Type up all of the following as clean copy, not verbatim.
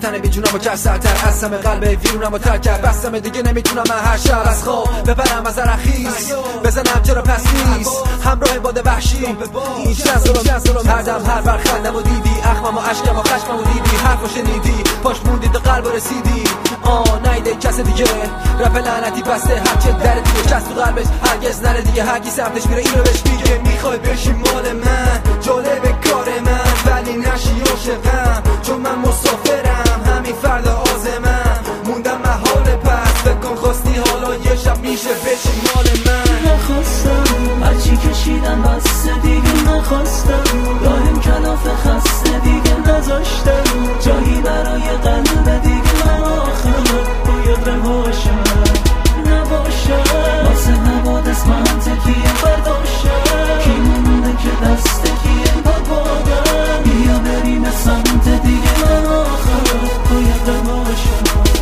تن بی جونم و کرد سرتر از همه قلب ویرونم و ترک کرد بستم دیگه نمیتونم من هر شب از خواب ببرم از رخیص بزنم چرا پس نیست همراه باد وحشی این ظلم هر دم هر بر خندم و دیدی اخمم و عشقم و خشمم و دیدی حرفو شنیدی پاش موندی به قلب و رسیدی نیده کس دیگه رپ لعنتی بسته هرچه در دیگه کس تو قلبش هرگز نره دیگه هرکی سمتش میره اینو بهش میگه میخوای بشی مال من جالب کار من ولی نشی عاشقم چون من مسافرم همین فردا آزمم موندم محال پس بکن خواستی حالا یه شب میشه بشی مال من نخواستم هرچی کشیدم بسته دیگه نخواستم داریم کلاف خسته دیگه نذاشتم جایی برای قلب دیگه من آخر باید رهاشم نباشم واسه نباد اسمم تکیه برداشم کی مونده که دست کیه بابادم بیا بریم سمت دیگه من آخر باید رهاشم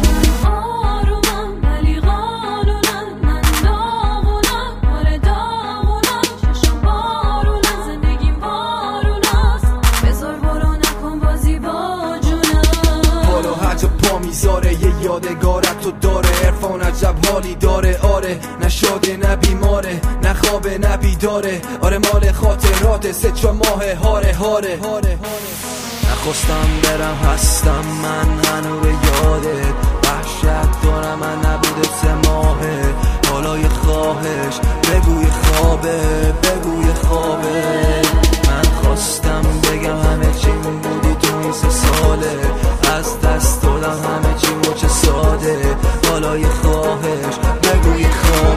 میذاره یه یادگارت تو داره عرفان عجب حالی داره آره نشاده نه بیماره نه خوابه نه بیداره آره مال خاطرات 3-4 ماه هاره نخواستم برم هستم من هنوز یادت وحشت دارم من نبوده 3 ماهه حالا یه خواهش بگوی خوابه من خواستم بگم همه چی بودی تو این 3 ساله از دست دادم همه چی مچ ساده حالا یه خواهش بگوی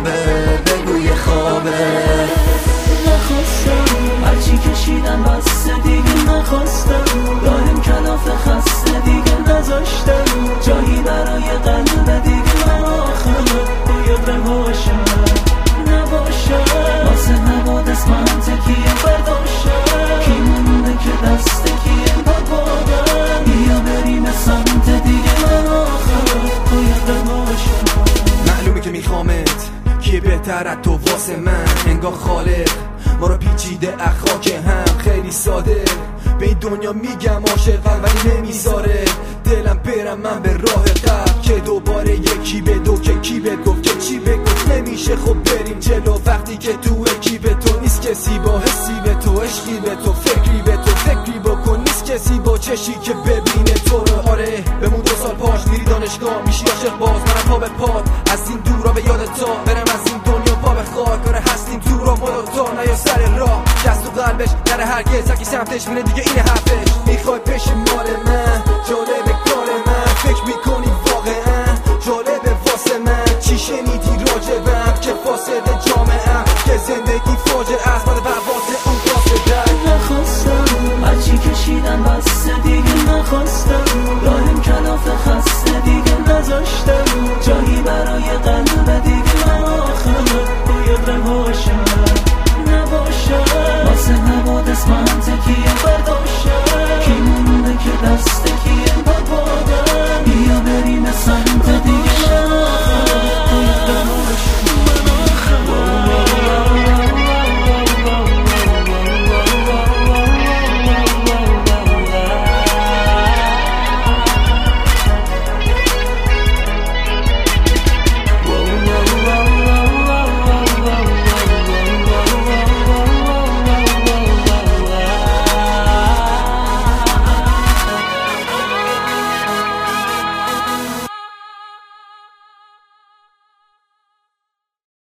خوابه نخواستم هرچی کشیدم بسته دیگه نخواستم داریم کلاف خسته دیگه نذاشتم جایی برای قلب دیگه من آخر باید رهاشم نباشم واسه نباد اسمم تکیه برداشم کی مونده که دست کیه بابادم بیا بریم سمت دیگه من آخر باید رهاشم معلومه که میخوامت کیه بهتر از تو واسه من انگار خالق ما رو پیچیده اخلاق هم خیلی ساده به این دنیا میگم عاشقم ولی نمیذاره دلم برم من به راه قبل که دوباره یکی به دو که کی به گفت که چی بگفت نمیشه خب بریم جلو وقتی که تو اکیب تو نیست کسی با حسی به تو عشقی به تو فکری به تو فکری بکن نیست کسی با چشی که ببینه تو رو آره بمون 2 سال پاش میری دانشگاه میشی عاشق باز منم پا به پات از این دورا به یادت تا برم از این دنیا پا به خاک آره هستیم تو را ما تا نیا سر راه کس تو قلبش نره هرگز هرکی سمتش میره دیگه این حرفش